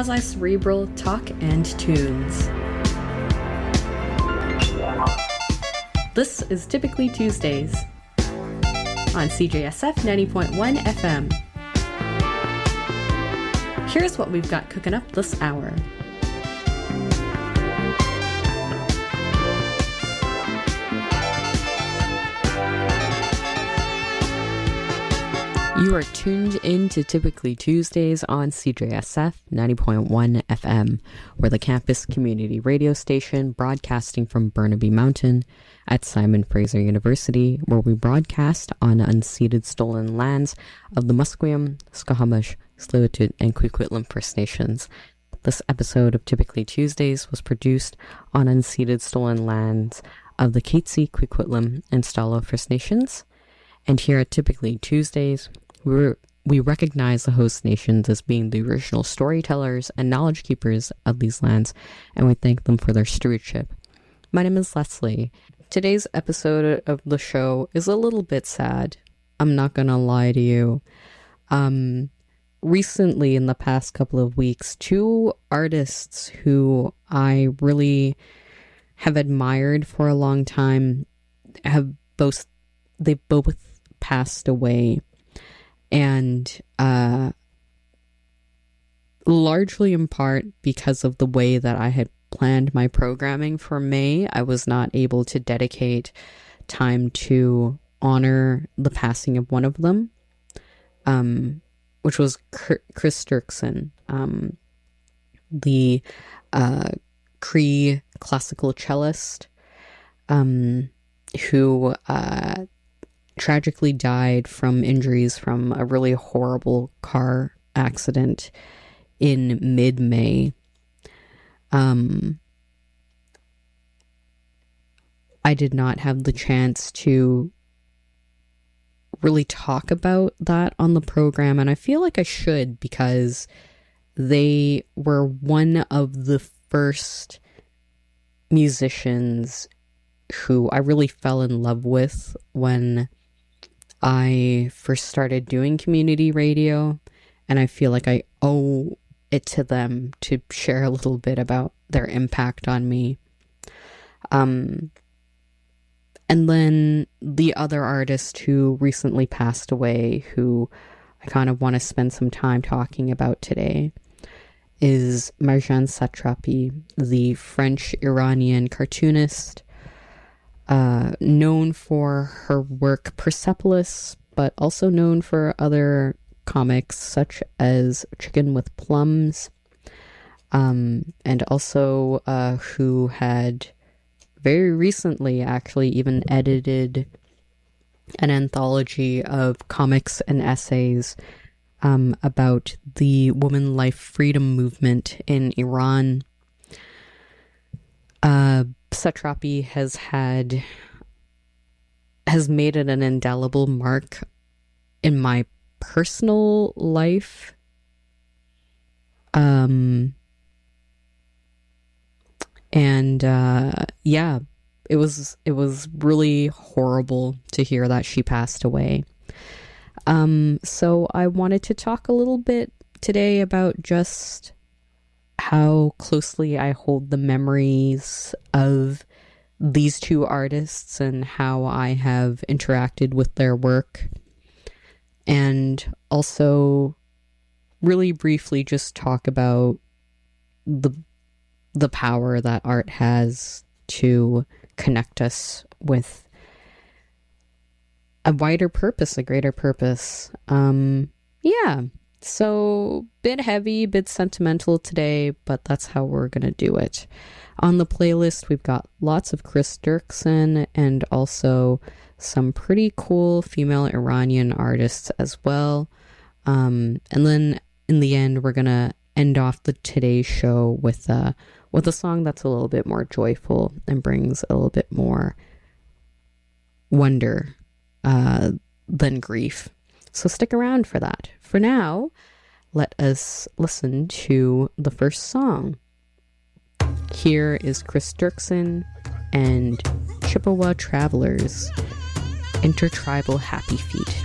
quasi-cerebral talk and tunes. This is Typically Tuesdays on CJSF 90.1 FM. Here's what we've got cooking up this hour. You are tuned in to Typically Tuesdays on CJSF 90.1 FM. We're the campus community radio station broadcasting from Burnaby Mountain at Simon Fraser University, where we broadcast on unceded stolen lands of the Musqueam, Squamish, Tsleil-Waututh, and Coquitlam First Nations. This episode of Typically Tuesdays was produced on unceded stolen lands of the Katzie, Coquitlam, and Stalo First Nations. And here at Typically Tuesdays, we recognize the host nations as being the original storytellers and knowledge keepers of these lands, and we thank them for their stewardship. My name is Leslie. Today's episode of the show is a little bit sad. I'm not gonna lie to you. Recently, in the past couple of weeks, two artists who I really have admired for a long time both passed away. And largely in part because of the way that I had planned my programming for May, I was not able to dedicate time to honor the passing of one of them, which was Chris Dirksen, the Cree classical cellist, who tragically died from injuries from a really horrible car accident in mid-May. I did not have the chance to really talk about that on the program, and I feel like I should, because they were one of the first musicians who I really fell in love with when I first started doing community radio, and I feel like I owe it to them to share a little bit about their impact on me. And then the other artist who recently passed away, who I kind of want to spend some time talking about today, is Marjane Satrapi, the French-Iranian cartoonist, known for her work Persepolis, but also known for other comics such as Chicken with Plums, and also who had very recently actually even edited an anthology of comics and essays about the woman life freedom movement in Iran. Satrapi has made it an indelible mark in my personal life. Yeah, it was really horrible to hear that she passed away. So I wanted to talk a little bit today about just how closely I hold the memories of these two artists and how I have interacted with their work. And also really briefly just talk about the power that art has to connect us with a wider purpose, a greater purpose. Yeah. So, bit heavy, bit sentimental today, but that's how we're going to do it. On the playlist, we've got lots of Chris Dirksen and also some pretty cool female Iranian artists as well. And then in the end, we're going to end off the today's show with a song that's a little bit more joyful and brings a little bit more wonder than grief. So stick around for that. For now, let us listen to the first song. Here is Chris Dirksen and Chippewa Travelers, Intertribal Happy Feet.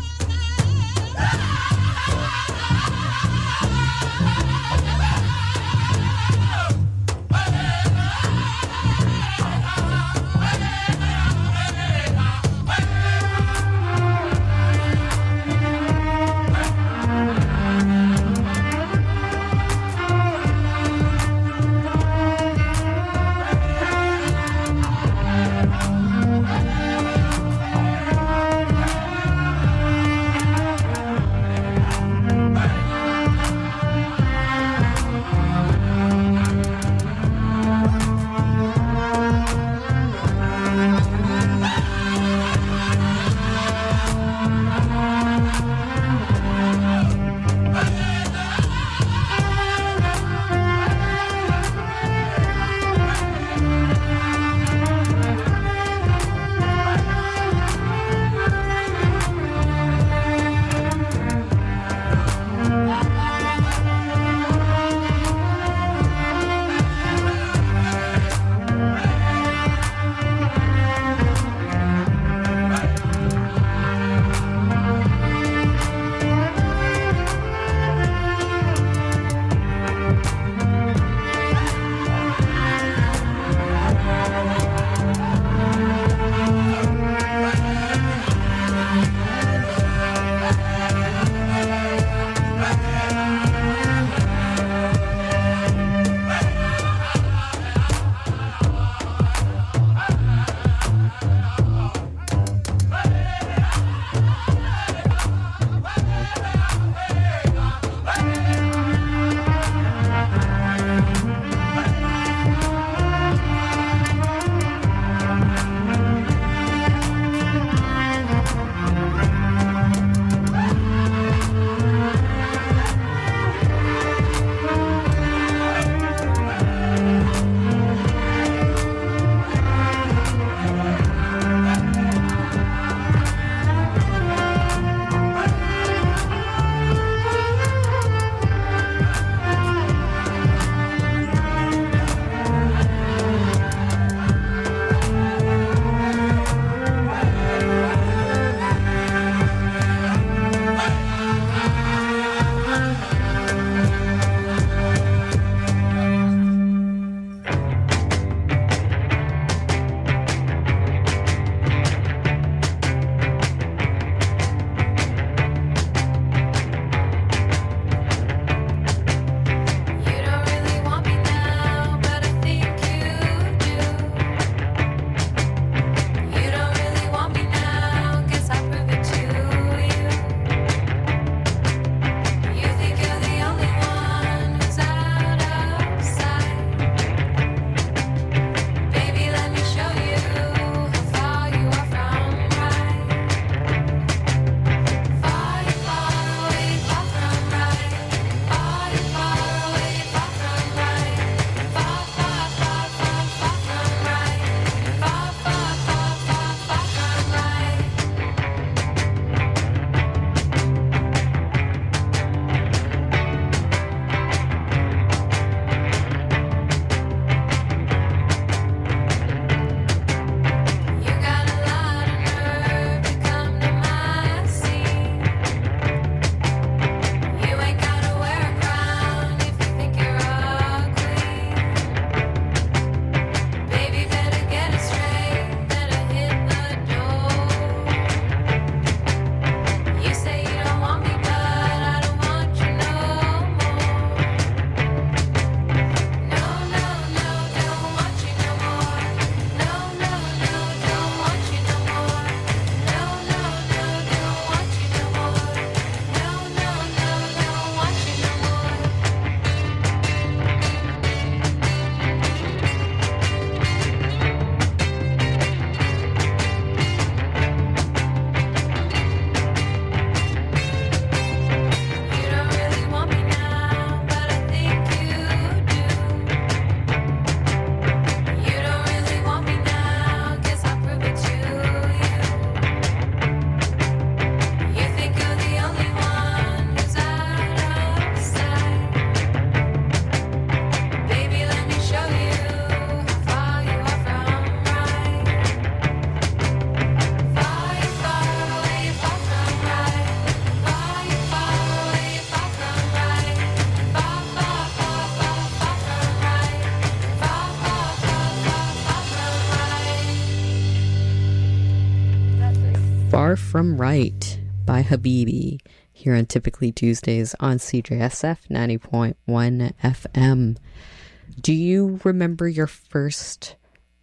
Far From Right by Habibi here on Typically Tuesdays on CJSF 90.1 FM. Do you remember your first,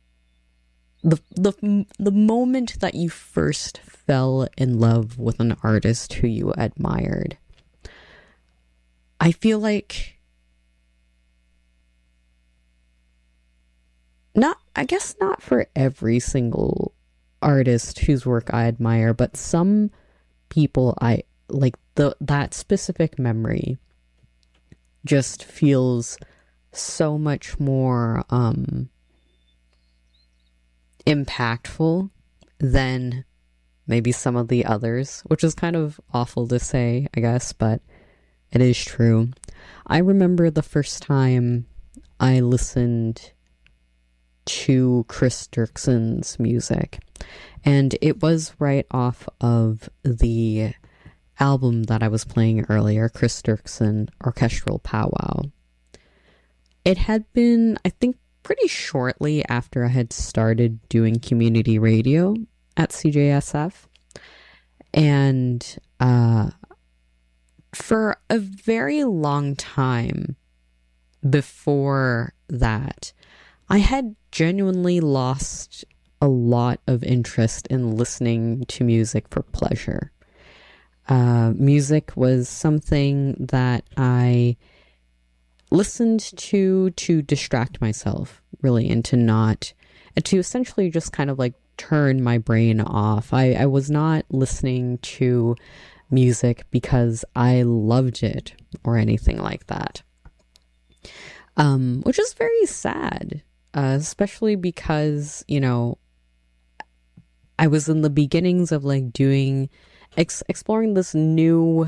the moment that you first fell in love with an artist who you admired? I feel like not for every single artist whose work I admire, but some people I like, that specific memory just feels so much more impactful than maybe some of the others, which is kind of awful to say, I guess, but it is true. I remember the first time I listened to Chris Dirkson's music, and it was right off of the album that I was playing earlier, Chris Dirkson Orchestral Powwow. It had been, I think, pretty shortly after I had started doing community radio at CJSF, and for a very long time before that, I had genuinely lost a lot of interest in listening to music for pleasure. Music was something that I listened to distract myself, really, and to essentially just kind of like turn my brain off. I was not listening to music because I loved it or anything like that. Which is very sad, especially because, you know, I was in the beginnings of like exploring this new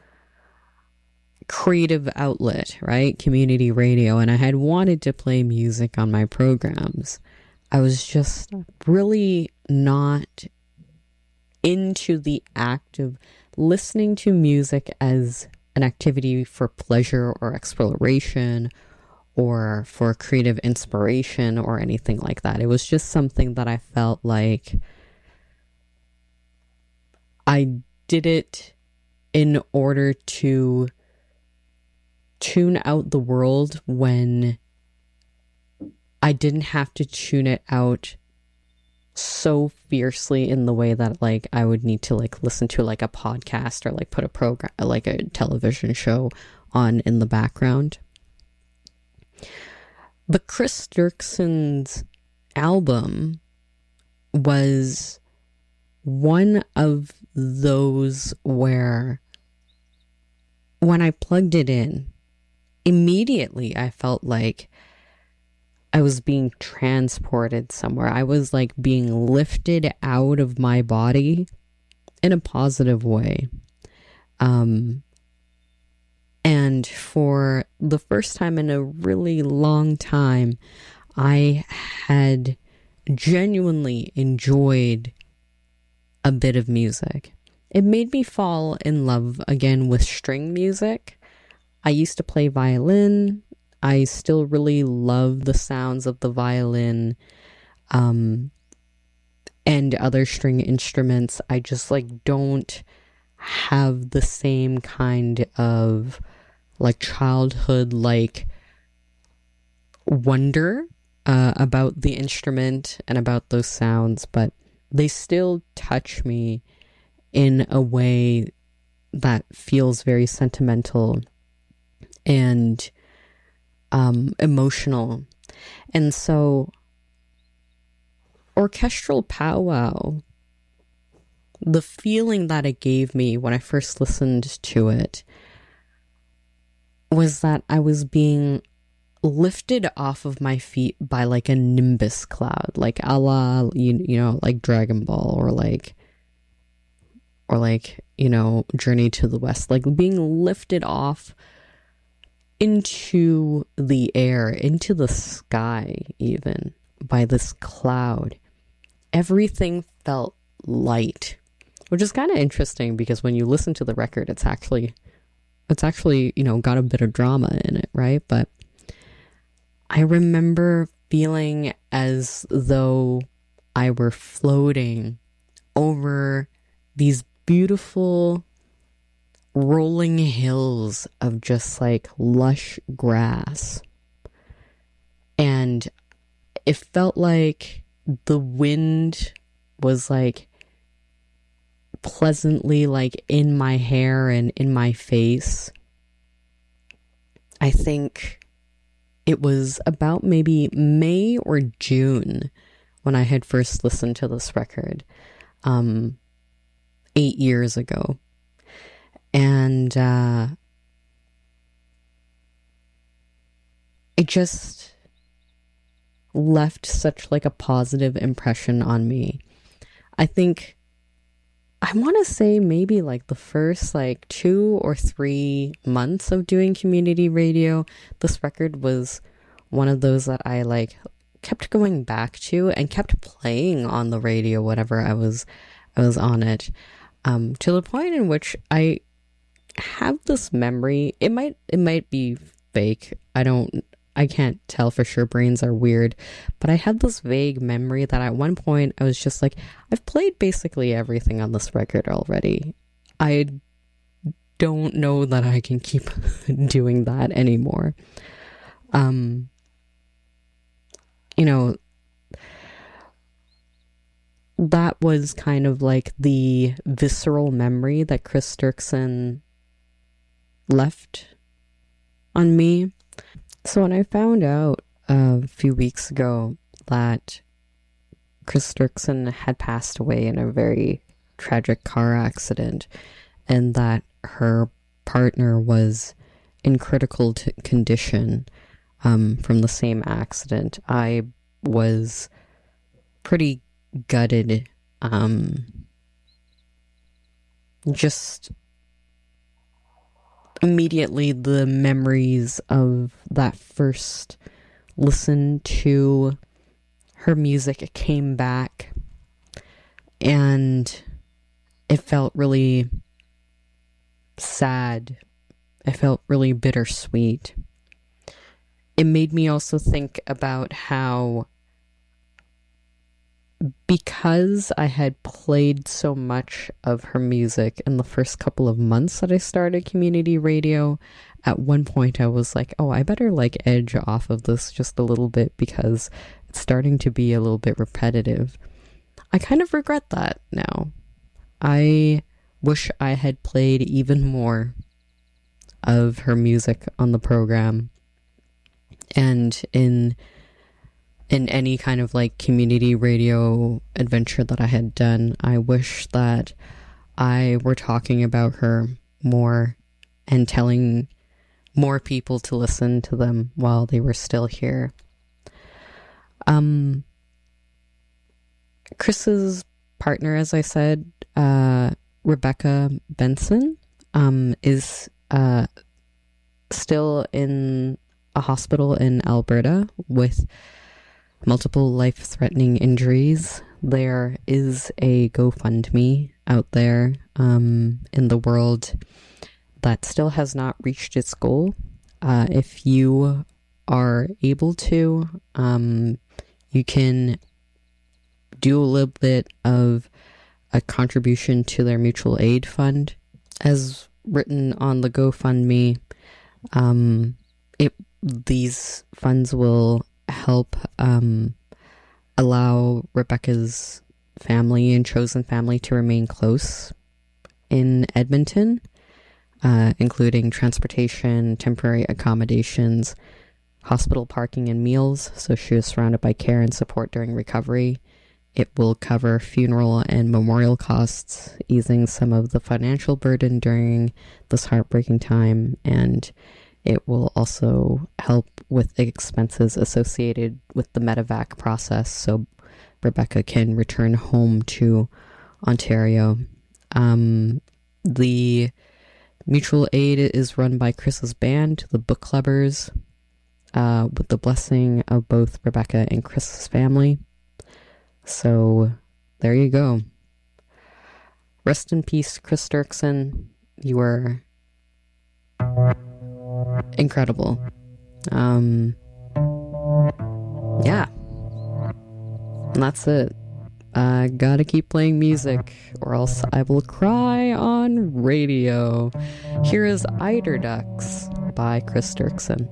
creative outlet, right? Community radio, and I had wanted to play music on my programs. I was just really not into the act of listening to music as an activity for pleasure or exploration or for creative inspiration or anything like that. It was just something that I felt like I did it in order to tune out the world when I didn't have to tune it out so fiercely in the way that like I would need to like listen to like a podcast or like put a program, like a television show on in the background. But Chris Dirkson's album was one of those where when I plugged it in, immediately I felt like I was being transported somewhere. I was like being lifted out of my body in a positive way. And for the first time in a really long time, I had genuinely enjoyed a bit of music. It made me fall in love again with string music. I used to play violin. I still really love the sounds of the violin and other string instruments. I just like don't have the same kind of like childhood like wonder about the instrument and about those sounds, but they still touch me in a way that feels very sentimental and emotional. And so Orchestral Powwow, the feeling that it gave me when I first listened to it was that I was being lifted off of my feet by like a nimbus cloud, like a la, you know, like Dragon Ball or like, you know, Journey to the West, like being lifted off into the air, into the sky even, by this cloud. Everything felt light, which is kind of interesting because when you listen to the record, it's actually, you know, got a bit of drama in it, right? But I remember feeling as though I were floating over these beautiful rolling hills of just like lush grass. And it felt like the wind was like pleasantly like in my hair and in my face. I think it was about maybe May or June when I had first listened to this record, 8 years ago. And it just left such like a positive impression on me. I think I want to say maybe like the first like 2 or 3 months of doing community radio, this record was one of those that I like kept going back to and kept playing on the radio whenever I was on it, to the point in which I have this memory. It might be fake. I can't tell for sure. Brains are weird. But I had this vague memory that at one point I was just like, I've played basically everything on this record already. I don't know that I can keep doing that anymore. That was kind of like the visceral memory that Chris Dirksen left on me. So when I found out a few weeks ago that Chris Dirksen had passed away in a very tragic car accident and that her partner was in critical condition from the same accident, I was pretty gutted. Just immediately the memories of that first listen to her music came back, and it felt really sad. It felt really bittersweet. It made me also think about how, because I had played so much of her music in the first couple of months that I started community radio, at one point I was like, oh, I better like edge off of this just a little bit because it's starting to be a little bit repetitive. I kind of regret that now. I wish I had played even more of her music on the program. And in any kind of like community radio adventure that I had done, I wish that I were talking about her more and telling more people to listen to them while they were still here. Chris's partner, as I said, Rebecca Benson, is still in a hospital in Alberta with multiple life-threatening injuries. There is a GoFundMe out there in the world that still has not reached its goal. If you are able to, you can do a little bit of a contribution to their mutual aid fund. As written on the GoFundMe, these funds will help allow Rebecca's family and chosen family to remain close in Edmonton, including transportation, temporary accommodations, hospital parking, and meals, so she was surrounded by care and support during recovery. It will cover funeral and memorial costs, easing some of the financial burden during this heartbreaking time, and it will also help with the expenses associated with the medevac process so Rebecca can return home to Ontario. The mutual aid is run by Chris's band, the Book Clubbers, with the blessing of both Rebecca and Chris's family. So there you go. Rest in peace, Chris Dirksen. You were incredible. Yeah. And that's it. I gotta keep playing music or else I will cry on radio. Here is Eider Ducks by Chris Dirksen.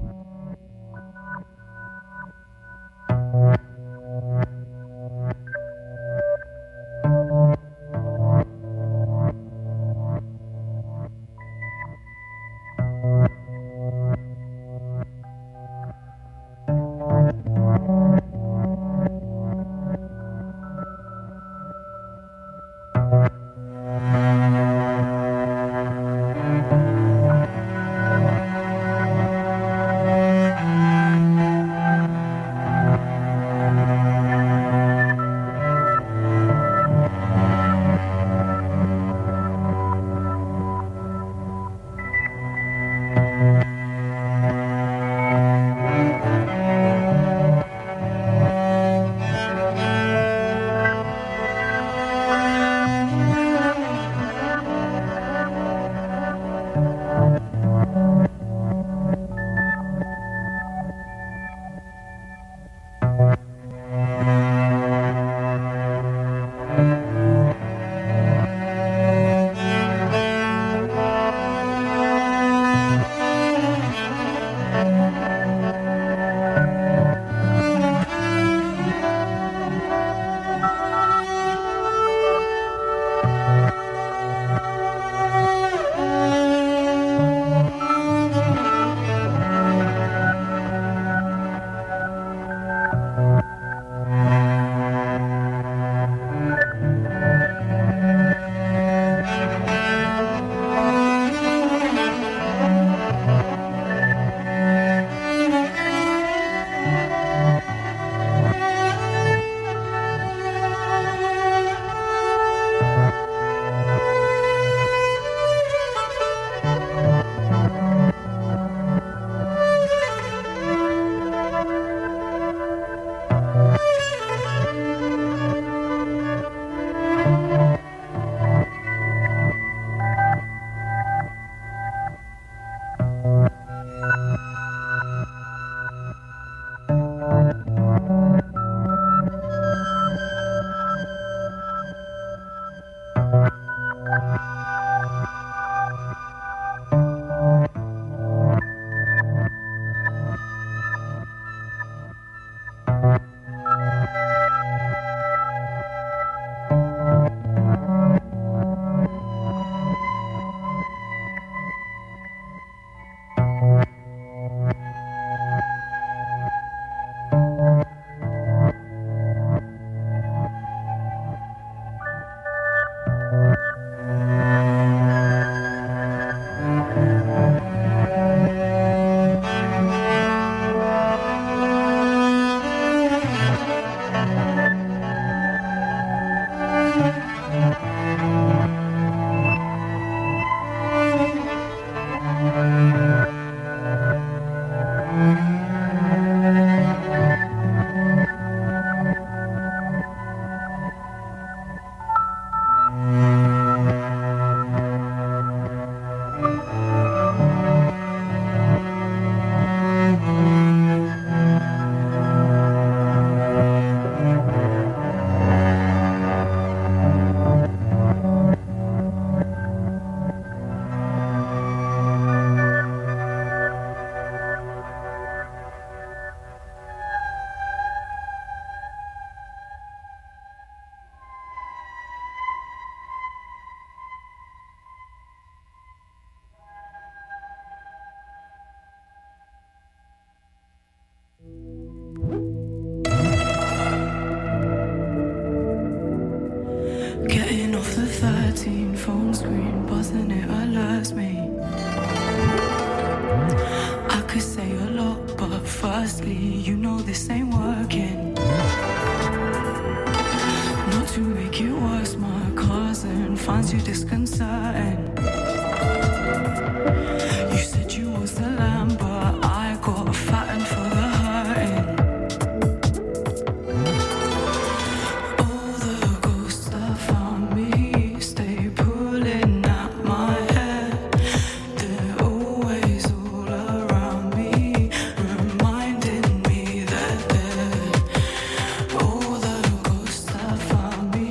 Oh, the ghosts that found me.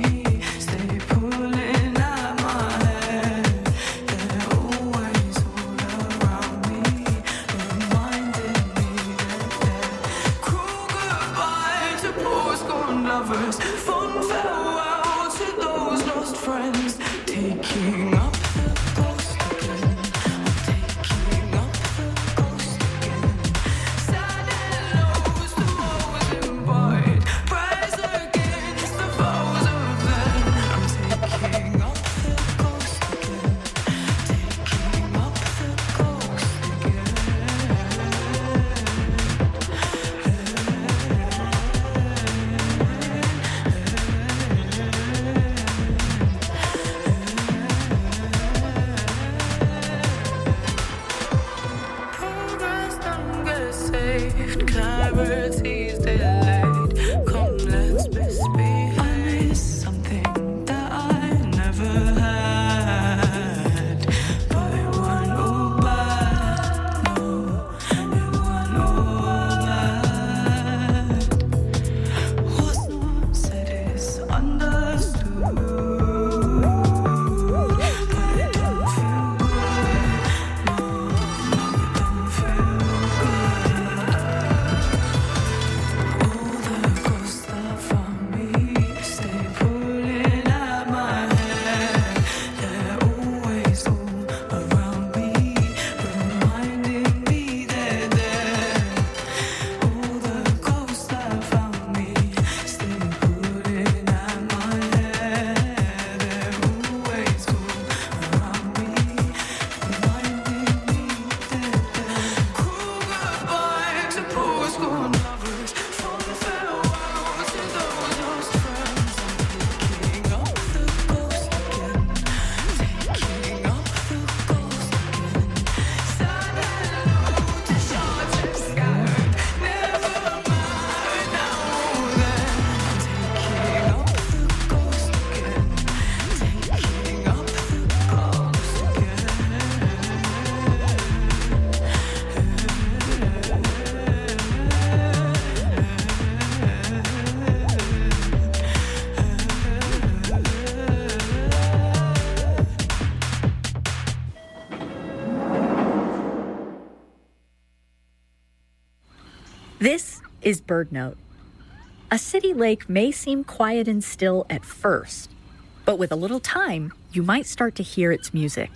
lovers. Fond farewell to those lost friends. Taking up the ghost again. Taking up the ghost again. Sad hellos to those embodied. Prayers against the foes of them. I'm taking up the ghost again. Taking up the ghost again. Progress don't get saved, clarity's delayed. Come, let's misbehave. I miss something that I never had, but it wasn't all bad. No, it wasn't all bad. What's not said is understood, but it don't feel good. No, it don't feel good. All the ghosts that found me stay pulling at my hair. They're always all around me, reminding me they're there. All the ghosts that found me stay pulling at my hair. They're always all around me, reminding me they're there. Cruel goodbye to postcode lovers. Fond farewell to those lost friends. I'm taking up the ghost again. Taking up the ghost again. Sad hello to shards and scattered. Never mind now then. I'm taking up the ghost again. Taking up the ghost again. This is BirdNote. A city lake may seem quiet and still at first, but with a little time, you might start to hear its music.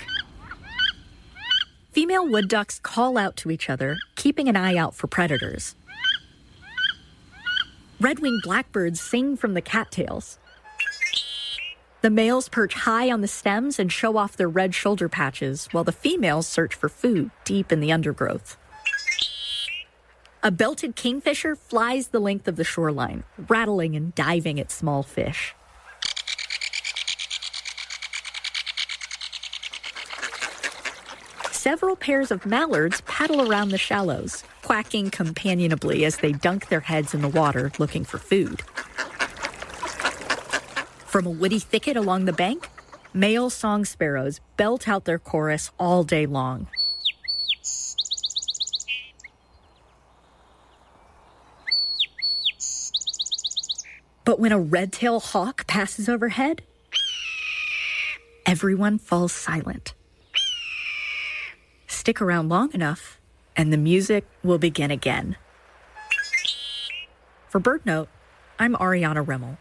Female wood ducks call out to each other, keeping an eye out for predators. Red-winged blackbirds sing from the cattails. The males perch high on the stems and show off their red shoulder patches, while the females search for food deep in the undergrowth. A belted kingfisher flies the length of the shoreline, rattling and diving at small fish. Several pairs of mallards paddle around the shallows, quacking companionably as they dunk their heads in the water looking for food. From a woody thicket along the bank, male song sparrows belt out their chorus all day long. But when a red-tailed hawk passes overhead, everyone falls silent. Stick around long enough, and the music will begin again. For BirdNote, I'm Ariana Remmel.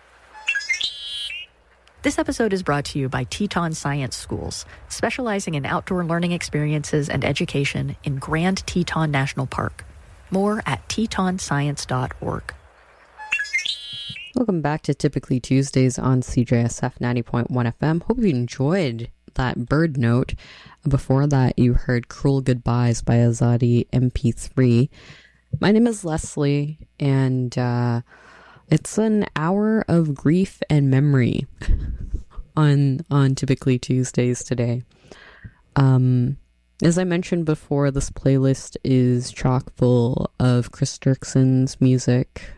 This episode is brought to you by Teton Science Schools, specializing in outdoor learning experiences and education in Grand Teton National Park. More at tetonscience.org. Welcome back to Typically Tuesdays on CJSF 90.1 FM. Hope you enjoyed that bird note. Before that, you heard Cruel Goodbyes by Azadi MP3. My name is Leslie, and it's an hour of grief and memory on Typically Tuesdays today. As I mentioned before, this playlist is chock full of Chris Dirkson's music,